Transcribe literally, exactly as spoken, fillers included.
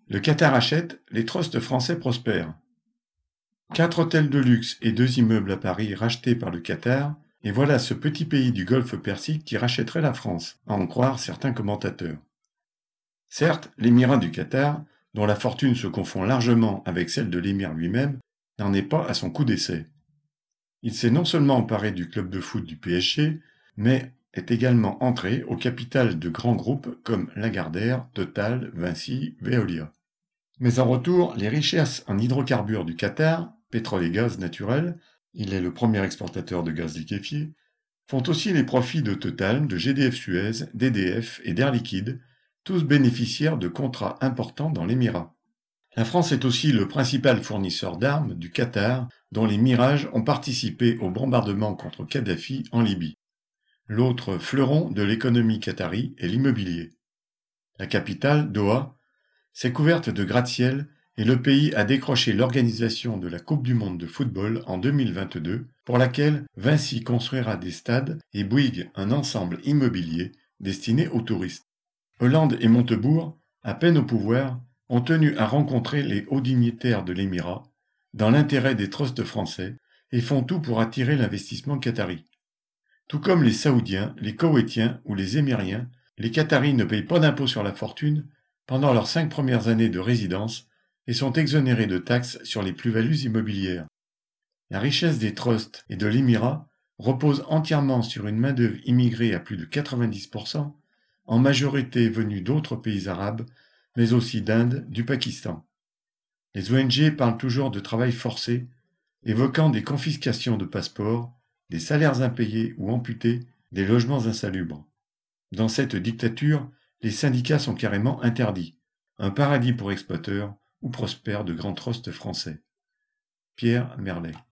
Le Qatar achète, les trusts français prospèrent. Quatre hôtels de luxe et deux immeubles à Paris rachetés par le Qatar, et voilà ce petit pays du Golfe Persique qui rachèterait la France, à en croire certains commentateurs. Certes, l'émirat du Qatar, dont la fortune se confond largement avec celle de l'émir lui-même, n'en est pas à son coup d'essai. Il s'est non seulement emparé du club de foot du P S G, mais est également entré au capital de grands groupes comme Lagardère, Total, Vinci, Veolia. Mais en retour, les richesses en hydrocarbures du Qatar, pétrole et gaz naturel, il est le premier exportateur de gaz liquéfié, font aussi les profits de Total, de G D F Suez, d'E D F et d'Air Liquide, tous bénéficiaires de contrats importants dans l'émirat. La France est aussi le principal fournisseur d'armes du Qatar, dont les Mirages ont participé au bombardement contre Kadhafi en Libye. L'autre fleuron de l'économie qatari est l'immobilier. La capitale, Doha, s'est couverte de gratte-ciel et le pays a décroché l'organisation de la Coupe du monde de football en deux mille vingt-deux, pour laquelle Vinci construira des stades et Bouygues un ensemble immobilier destiné aux touristes. Hollande et Montebourg, à peine au pouvoir, ont tenu à rencontrer les hauts dignitaires de l'émirat, dans l'intérêt des trusts français, et font tout pour attirer l'investissement qatari. Tout comme les Saoudiens, les Koweïtiens ou les Émiriens, les Qataris ne payent pas d'impôt sur la fortune pendant leurs cinq premières années de résidence et sont exonérés de taxes sur les plus-values immobilières. La richesse des trusts et de l'émirat repose entièrement sur une main-d'œuvre immigrée à plus de quatre-vingt-dix pour cent, en majorité venue d'autres pays arabes, mais aussi d'Inde, du Pakistan. Les O N G parlent toujours de travail forcé, évoquant des confiscations de passeports, des salaires impayés ou amputés, des logements insalubres. Dans cette dictature, les syndicats sont carrément interdits, un paradis pour exploiteurs où prospèrent de grands trusts français. Pierre Merlet.